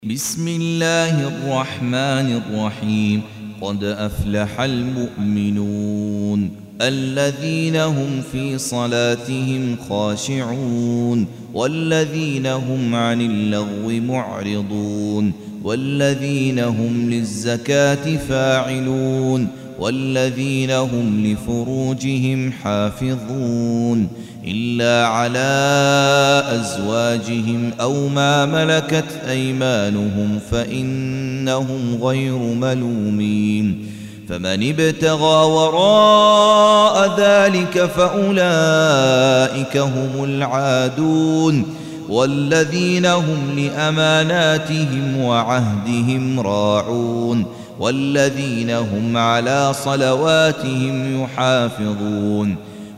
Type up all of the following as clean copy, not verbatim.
بسم الله الرحمن الرحيم. قد أفلح المؤمنون الذين هم في صلاتهم خاشعون والذين هم عن اللغو معرضون والذين هم للزكاة فاعلون والذين هم لفروجهم حافظون إلا على أزواجهم أو ما ملكت أيمانهم فإنهم غير ملومين. فمن ابتغى وراء ذلك فأولئك هم العادون والذين هم لأماناتهم وعهدهم راعون والذين هم على صلواتهم يحافظون.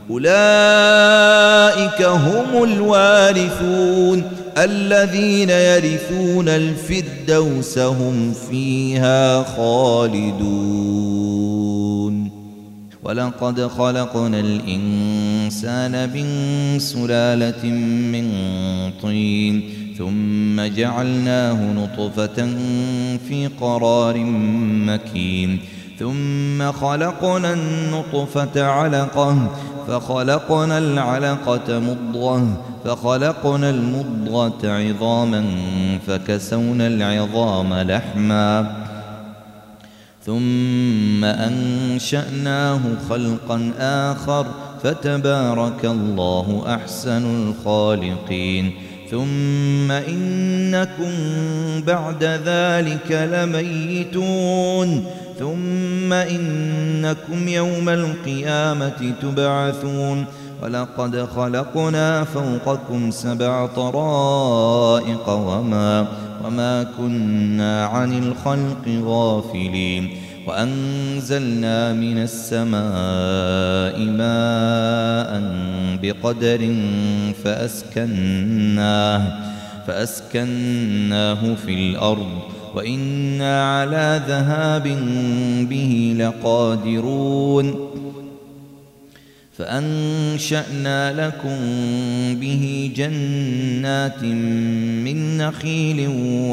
أولئك هم الوارثون الذين يرثون الفردوس هم فيها خالدون. ولقد خلقنا الإنسان من سلالة من طين ثم جعلناه نطفة في قرار مكين ثم خلقنا النطفة علقة فخلقنا العلقة مضغة فخلقنا المضغة عظاما فكسونا العظام لحما ثم أنشأناه خلقا آخر فتبارك الله أحسن الخالقين. ثم إنكم بعد ذلك لميتون ثم إنكم يوم القيامة تبعثون. ولقد خلقنا فوقكم 7 طرائق وما كنا عن الخلق غافلين. وأنزلنا من السماء ماء بقدر فأسكناه في الأرض وإنا على ذهاب به لقادرون. فأنشأنا لكم به جنات من نخيل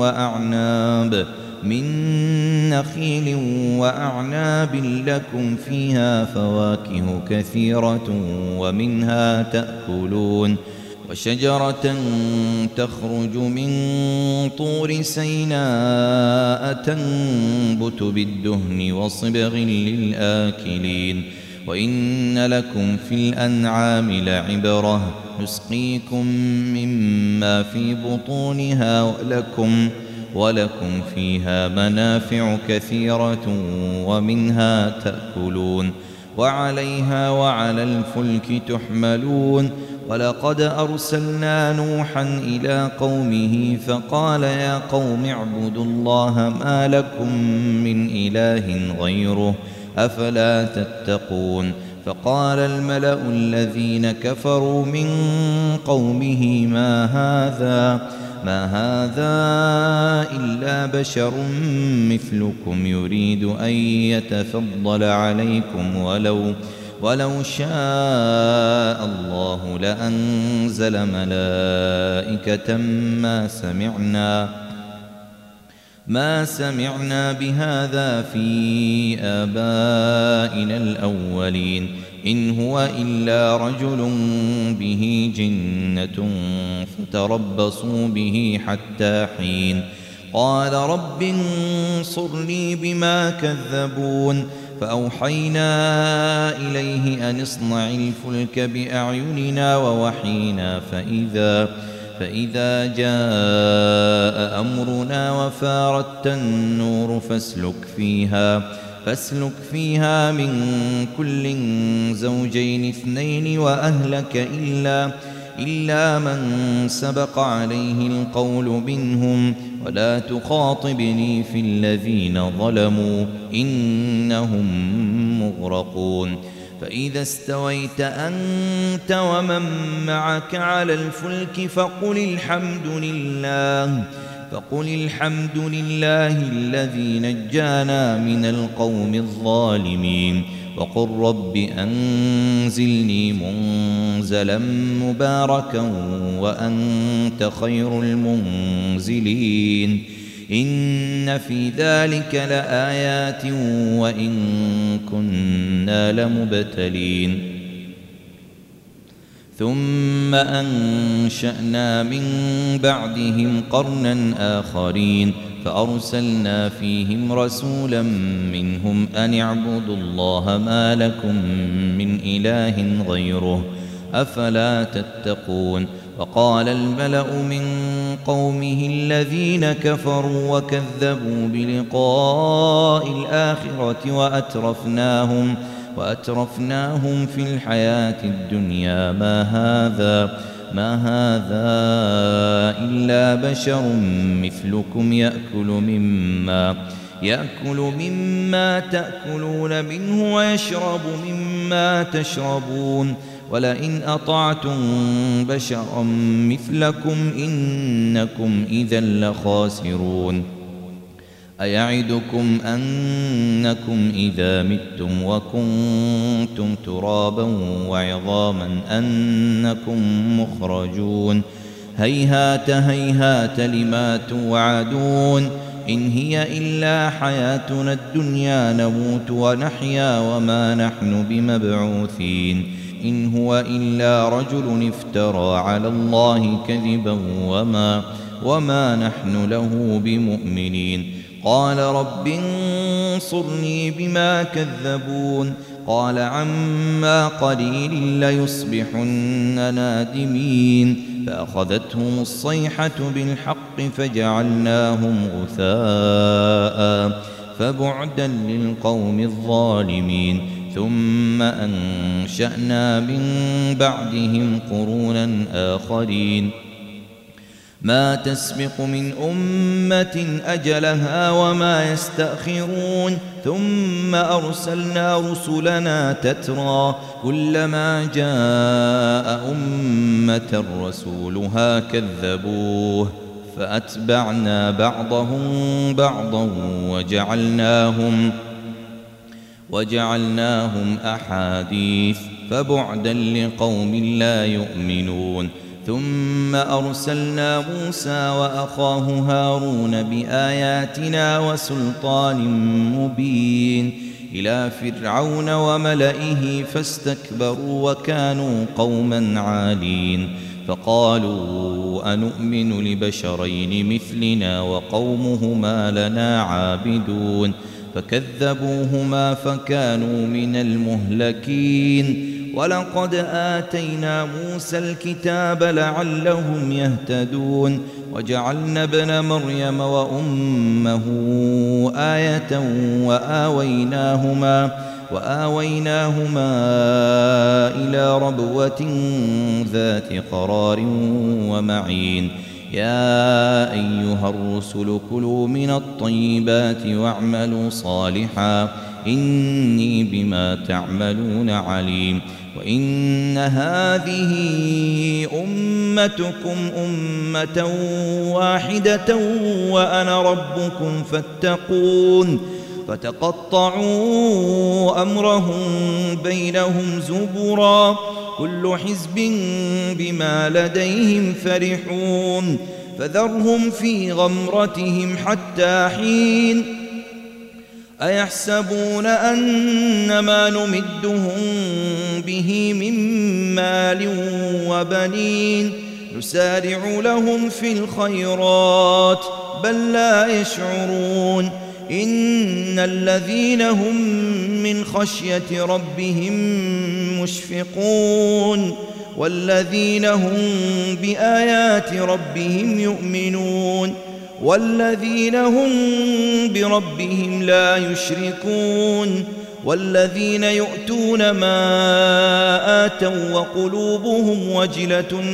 وأعناب لكم فيها فواكه كثيرة ومنها تأكلون. وشجرة تخرج من طور سيناء تنبت بالدهن وصبغ للآكلين. وإن لكم في الأنعام لعبرة نسقيكم مما في بطونها ولكم فيها منافع كثيرة ومنها تأكلون وعليها وعلى الفلك تحملون. ولقد أرسلنا نوحا إلى قومه فقال يا قوم اعبدوا الله ما لكم من إله غيره أفلا تتقون. فقال الملأ الذين كفروا من قومه ما هذا إلا بشر مثلكم يريد أن يتفضل عليكم ولو شاء الله لأنزل ملائكة ما سمعنا بهذا في آبائنا الأولين إن هو إلا رجل به جنة فتربصوا به حتى حين. قال رب انصرني بما كذبون. فأوحينا إليه أن اصنع الفلك بأعيننا ووحينا فإذا جاء أمرنا وفارت النور فاسلك فيها من كل زوجين 2 وأهلك إلا من سبق عليه القول منهم ولا تخاطبني في الذين ظلموا إنهم مغرقون. فإذا استويت أنت ومن معك على الفلك فقل الحمد لله الذي نجانا من القوم الظالمين. وقل رب أنزلني منزلا مباركا وأنت خير المنزلين. إن في ذلك لآيات وإن كنا لمبتلين ثم أنشأنا من بعدهم قرنا آخرين فأرسلنا فيهم رسولا منهم أن اعبدوا الله ما لكم من إله غيره أفلا تتقون وقال الملأ من قومه الذين كفروا وكذبوا بلقاء الآخرة وأترفناهم في الحياة الدنيا ما هذا إلا بشر مثلكم يأكل مما تأكلون منه ويشرب مما تشربون ولئن أطعتم بشرا مثلكم إنكم إذا لخاسرون أيعدكم أنكم إذا متم وكنتم ترابا وعظاما أنكم مخرجون هيهات هيهات لما توعدون إن هي إلا حياتنا الدنيا نموت ونحيا وما نحن بمبعوثين إن هو إلا رجل افترى على الله كذبا وما نحن له بمؤمنين قال رب انصرني بما كذبون قال عما قليل ليصبحن نادمين فأخذتهم الصيحة بالحق فجعلناهم غثاء فبعدا للقوم الظالمين ثم أنشأنا من بعدهم قرونا آخرين ما تسبق من أمة أجلها وما يستأخرون ثم أرسلنا رسلنا تترى كلما جاء أمة رسولها كذبوه فأتبعنا بعضهم بعضا وجعلناهم أحاديث فبعدا لقوم لا يؤمنون ثم أرسلنا موسى وأخاه هارون بآياتنا وسلطان مبين إلى فرعون وملئه فاستكبروا وكانوا قوما عالين فقالوا أنؤمن لبشرين مثلنا وقومهما لنا عابدون فكذبوهما فكانوا من المهلكين ولقد آتينا موسى الكتاب لعلهم يهتدون وجعلنا ابن مريم وأمه آية وآويناهما إلى ربوة ذات قرار ومعين يا أيها الرسل كلوا من الطيبات واعملوا صالحا إني بما تعملون عليم وإن هذه أمتكم أمة واحدة وأنا ربكم فاتقون فتقطعوا أمرهم بينهم زبرا كل حزب بما لديهم فرحون فذرهم في غمرتهم حتى حين أيحسبون أن ما نمدهم به من مال وبنين نسارع لهم في الخيرات بل لا يشعرون إن الذين هم من خشية ربهم مشفقون والذين هم بآيات ربهم يؤمنون والذين هم بربهم لا يشركون والذين يؤتون ما آتوا وقلوبهم وجلة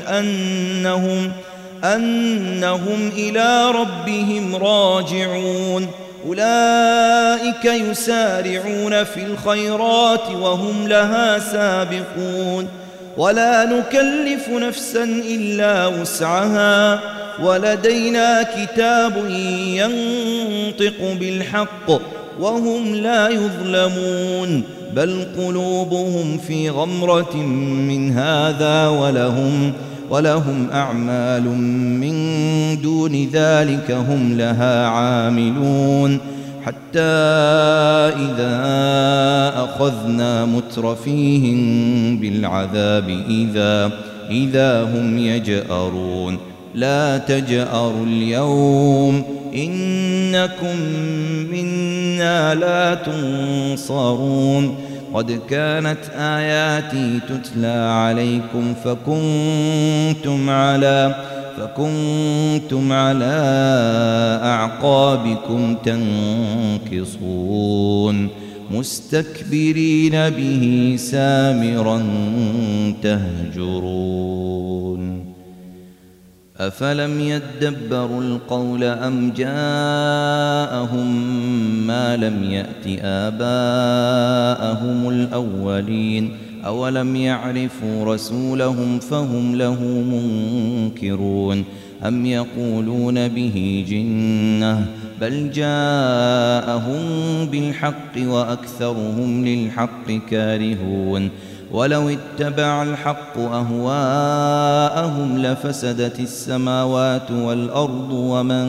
أنهم إلى ربهم راجعون أولئك يسارعون في الخيرات وهم لها سابقون ولا نكلف نفسا إلا وسعها ولدينا كتاب ينطق بالحق وهم لا يظلمون بل قلوبهم في غمرة من هذا ولهم أعمال من دون ذلك هم لها عاملون حتى إذا أخذنا مترفيهم بالعذاب إذا هم يجأرون لا تجأروا اليوم إنكم منا لا تنصرون قد كانت آياتي تتلى عليكم فكنتم على أعقابكم تنكصون مستكبرين به سامرا تهجرون أفلم يدبروا القول أم جاءهم ما لم يأت آباءهم الأولين أولم يعرفوا رسولهم فهم له منكرون أم يقولون به جنة بل جاءهم بالحق وأكثرهم للحق كارهون ولو اتبع الحق أهواءهم لفسدت السماوات والأرض ومن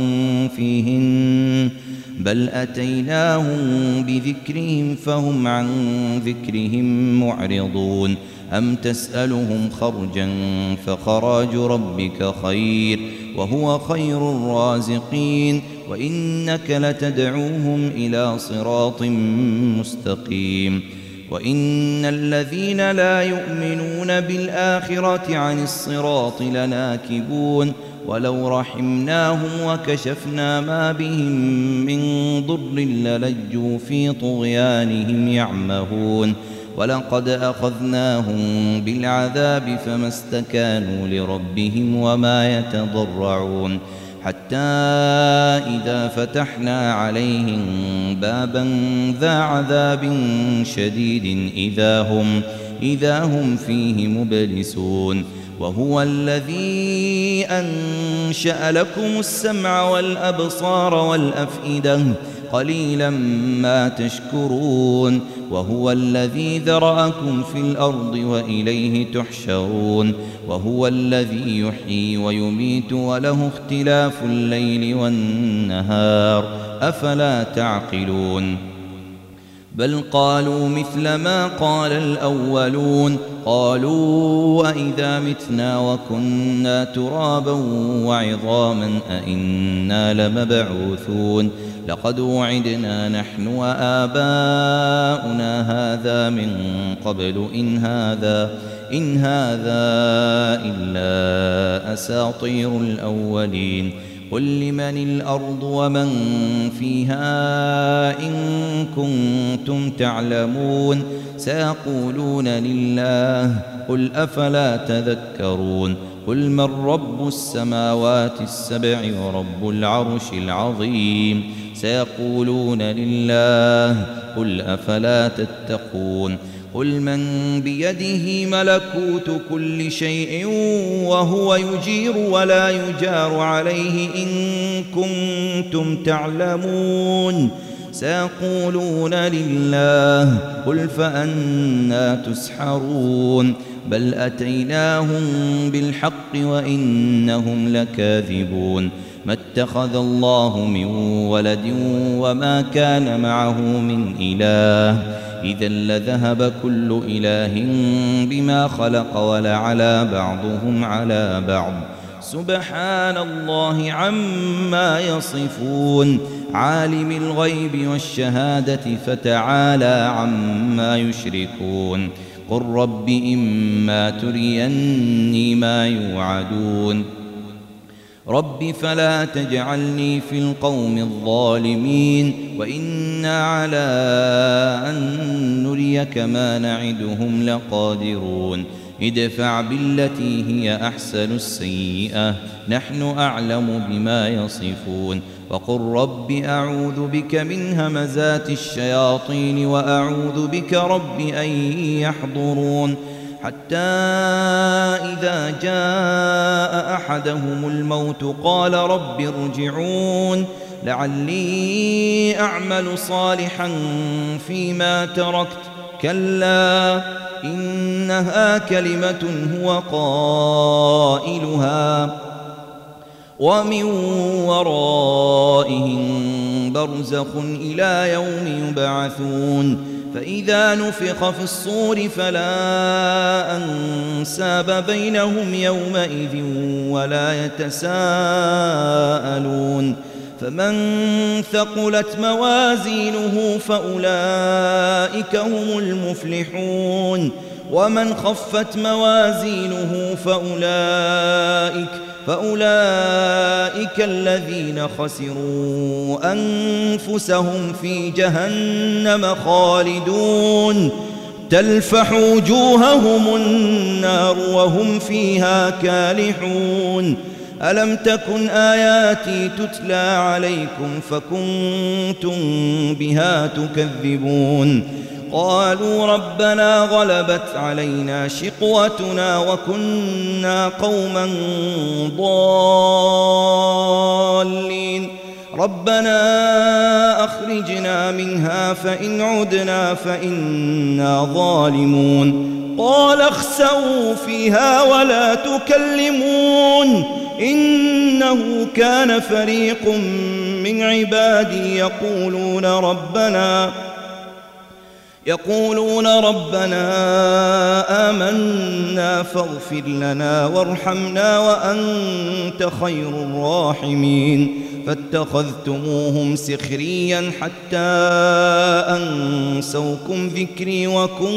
فيهن بل أتيناهم بذكرهم فهم عن ذكرهم معرضون أم تسألهم خرجا فخراج ربك خير وهو خير الرازقين وإنك لتدعوهم إلى صراط مستقيم وإن الذين لا يؤمنون بالآخرة عن الصراط لناكبون ولو رحمناهم وكشفنا ما بهم من ضر للجوا في طغيانهم يعمهون ولقد أخذناهم بالعذاب فما استكانوا لربهم وما يتضرعون حتى إذا فتحنا عليهم بابا ذا عذاب شديد إذا هم فيه مبلسون وهو الذي أنشأ لكم السمع والأبصار والأفئدة قليلا ما تشكرون وهو الذي ذرأكم في الأرض وإليه تحشرون وهو الذي يحيي ويميت وله اختلاف الليل والنهار أفلا تعقلون بل قالوا مثل ما قال الأولون قالوا أئذا متنا وكنا ترابا وعظاما أئنا لمبعوثون لقد وعدنا نحن وآباؤنا هذا من قبل إن هذا إلا أساطير الأولين قل لمن الأرض ومن فيها إن كنتم تعلمون سيقولون لله قل أفلا تذكرون قل من رب السماوات السبع ورب العرش العظيم سيقولون لله قل أفلا تتقون قل من بيده ملكوت كل شيء وهو يجير ولا يجار عليه إن كنتم تعلمون سيقولون لله قل فأنى تسحرون بل أتيناهم بالحق وإنهم لكاذبون ما اتخذ الله من ولد وما كان معه من إله إذا لذهب كل إله بما خلق ولعلى بعضهم على بعض سبحان الله عما يصفون عالم الغيب والشهادة فتعالى عما يشركون قل رب إما تريني ما يوعدون رب فلا تجعلني في القوم الظالمين وإنا على أن نريك ما نعدهم لقادرون ادفع بالتي هي أحسن السيئة نحن أعلم بما يصفون وقل رب أعوذ بك من همزات الشياطين وأعوذ بك رب أن يحضرون حتى إذا جاء أحدهم الموت قال رب ارجعون لعلي أعمل صالحا فيما تركت كلا إنها كلمة هو قائلها ومن ورائهم برزخ إلى يوم يبعثون فإذا نفخ في الصور فلا أنساب بينهم يومئذ ولا يتساءلون فمن ثقلت موازينه فأولئك هم المفلحون ومن خفت موازينه فأولئك الذين خسروا أنفسهم في جهنم خالدون تلفح وجوههم النار وهم فيها كالحون ألم تكن آياتي تتلى عليكم فكنتم بها تكذبون قالوا ربنا غلبت علينا شقوتنا وكنا قوما ضالين ربنا أخرجنا منها فإن عدنا فإنا ظالمون قال اخسئوا فيها ولا تكلمون إنه كان فريق من عبادي يقولون ربنا آمنا فاغفر لنا وارحمنا وأنت خير الراحمين فاتخذتموهم سخريا حتى أنسوكم ذكري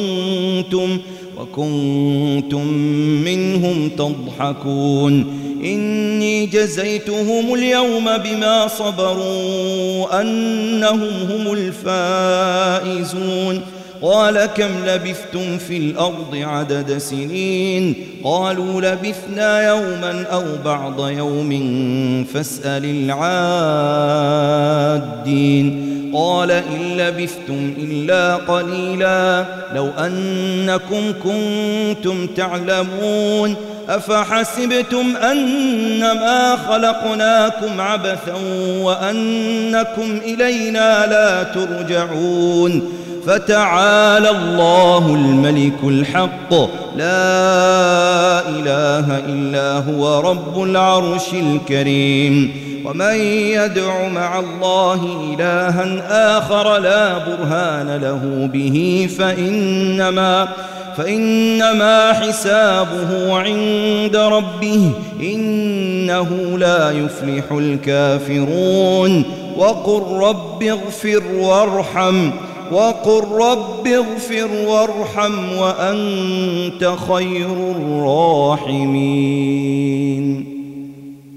وكنتم منهم تضحكون إني جزيتهم اليوم بما صبروا أنهم هم الفائزون قال كم لبثتم في الأرض عدد سنين قالوا لبثنا يوما أو بعض يوم فاسأل العادين قال إن لبثتم إلا قليلا لو أنكم كنتم تعلمون أفحسبتم أنما خلقناكم عبثا وأنكم إلينا لا ترجعون فتعالى الله الملك الحق لا إله إلا هو رب العرش الكريم ومن يدع مع الله إلها آخر لا برهان له به فإنما حسابه عند ربه إنه لا يفلح الكافرون وقل رب اغفر وارحم وأنت خير الراحمين